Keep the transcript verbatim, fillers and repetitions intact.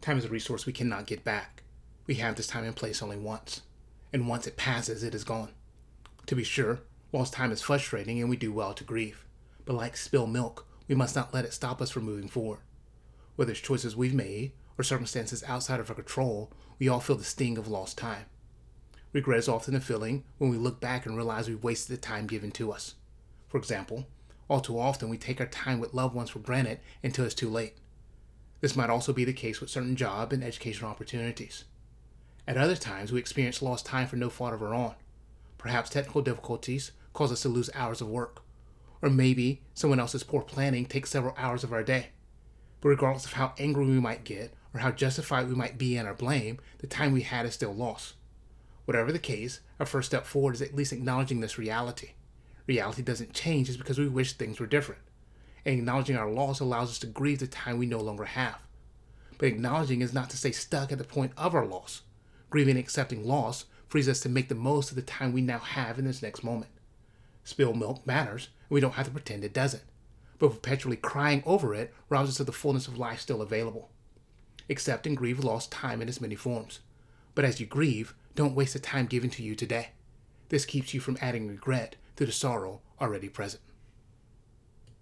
Time is a resource we cannot get back. We have this time and place only once, and once it passes, it is gone. To be sure, lost time is frustrating and we do well to grieve, but like spilled milk, we must not let it stop us from moving forward. Whether it's choices we've made or circumstances outside of our control, we all feel the sting of lost time. Regret is often a feeling when we look back and realize we've wasted the time given to us. For example, all too often we take our time with loved ones for granted until it's too late. This might also be the case with certain job and educational opportunities. At other times, we experience lost time for no fault of our own. Perhaps technical difficulties cause us to lose hours of work, or maybe someone else's poor planning takes several hours of our day. But regardless of how angry we might get or how justified we might be in our blame, the time we had is still lost. Whatever the case, our first step forward is at least acknowledging this reality. Reality doesn't change just because we wish things were different. And acknowledging our loss allows us to grieve the time we no longer have. But acknowledging is not to stay stuck at the point of our loss. Grieving and accepting loss frees us to make the most of the time we now have in this next moment. Spilled milk matters, and we don't have to pretend it doesn't. But perpetually crying over it robs us of the fullness of life still available. Accept and grieve lost time in its many forms. But as you grieve, don't waste the time given to you today. This keeps you from adding regret to the sorrow already present.